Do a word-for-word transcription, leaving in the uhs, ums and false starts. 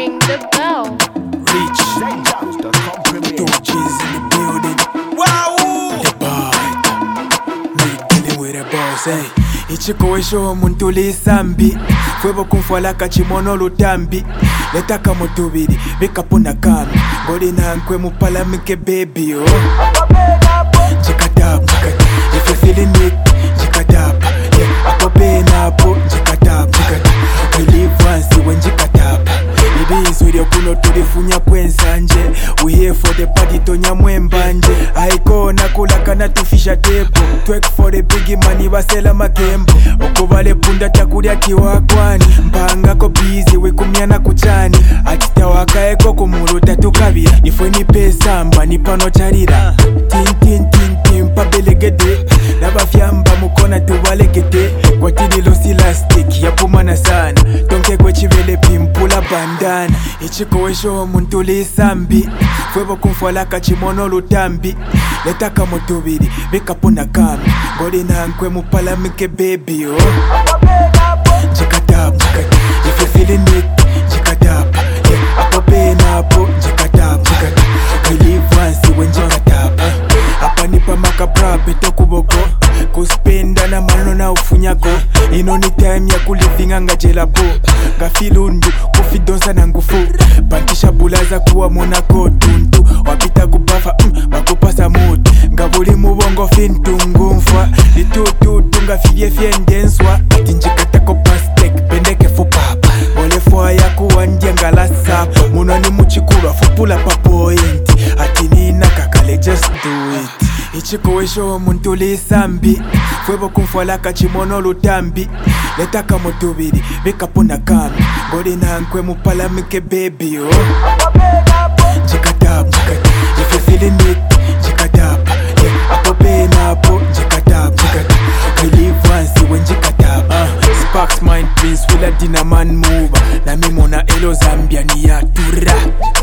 ring the bell. Reach. Two G's in the building. Wow! The bite. Me dealing with a boss, eh? Ichikoesho muntu lisambi Fwebo kumfwala kachimono lutambi Letaka motubiri, bika puna kami Goli na nkwe mupala mike baby, oh Jikadab, jikadab If you feeling it, jikadab Yeah, ako penapo, jikadab, jikadab We live once, when jikadab Baby is with your kuno tulifunya pwensanje We here for the party tonya mwembanje Aiko na kulaka na tufisha tepo Twerk for the biggie money basela makembo Okubale punda chakulia kiwakwani Mpanga ko busy we kumyana kuchani Achita wakaeko kumuluta tukabira Nifwe ni pesa mba nipano charira Tin tin tin tin pa belegede Naba fyamba mukona tuwalegede Kwa tini losi lastik ya pumana sana Tonke kwe chivele pimpula bandana Ichikoesho muntu lisambi Fwebo kumfwala kachimono lutambi Letaka motubiri, bika puna kami Goli na nkwe mupala mike baby, oh Jikadab, jikadab If you feeling it, jikadab Yeah, ako penapo, jikadab, jikadab We live once, when jikadab Apa nipa makabra, peto kuboko Kuspenda na mano na ufunyako Ino ni time ya kulivinga nga jelapo Gafilundu, kufidonsa na ngufu Pantisha bulaza kuwa monako tuntu Wapita kubafa, mm, bakupasa mutu Ngabuli mubongo fintungu mfwa Litutu tunga fidye fiendenswa Ati njikatako pastek, pendeke fupapa Ole fwa ya kuwandia ngalasa Munani muchikura fupula papoenti Ati nina kakale just do it Ichikoesho muntu lisambi Fwebo kumfwala kachimono lutambi Letaka motubiri, bika puna kami Goli na nkwe mupala mike baby, oh Jikadab, jikadab If you feeling it, jikadab Yeah, ako penapo, jikadab, jikadab We live once, when jikadab uh, Sparks mind prince, wila dinaman mover Na mimona elo Zambia ni ya tura